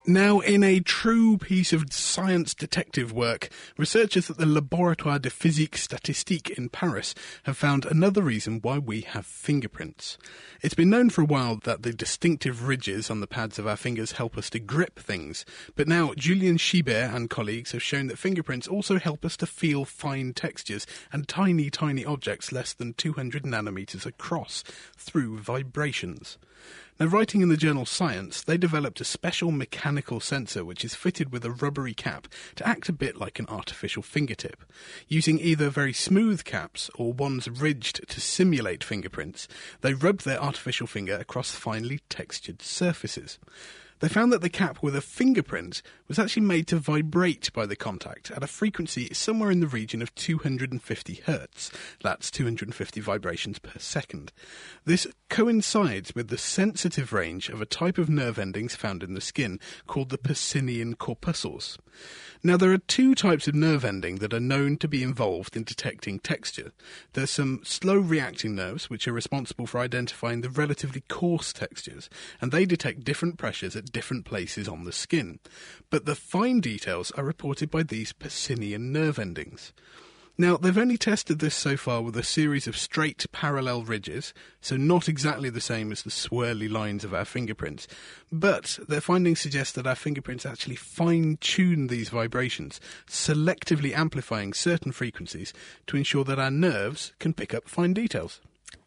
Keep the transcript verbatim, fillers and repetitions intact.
Now, in a true piece of science detective work, researchers at the Laboratoire de Physique Statistique in Paris have found another reason why we have fingerprints. It's been known for a while that the distinctive ridges on the pads of our fingers help us to grip things, but now Julien Schibert and colleagues have shown that fingerprints also help us to feel fine textures and tiny, tiny objects less than two hundred nanometers across through vibrations. Now, writing in the journal Science, they developed a special mechanical sensor which is fitted with a rubbery cap to act a bit like an artificial fingertip. Using either very smooth caps or ones ridged to simulate fingerprints, they rubbed their artificial finger across finely textured surfaces. They found that the cap with a fingerprint was actually made to vibrate by the contact at a frequency somewhere in the region of two hundred fifty hertz. That's two hundred fifty vibrations per second. This coincides with the sensitive range of a type of nerve endings found in the skin called the Pacinian corpuscles. Now, there are two types of nerve ending that are known to be involved in detecting texture. There's some slow-reacting nerves, which are responsible for identifying the relatively coarse textures, and they detect different pressures at different places on the skin. But the fine details are reported by these Pacinian nerve endings. Now, they've only tested this so far with a series of straight parallel ridges, so not exactly the same as the swirly lines of our fingerprints, but their findings suggest that our fingerprints actually fine-tune these vibrations, selectively amplifying certain frequencies to ensure that our nerves can pick up fine details.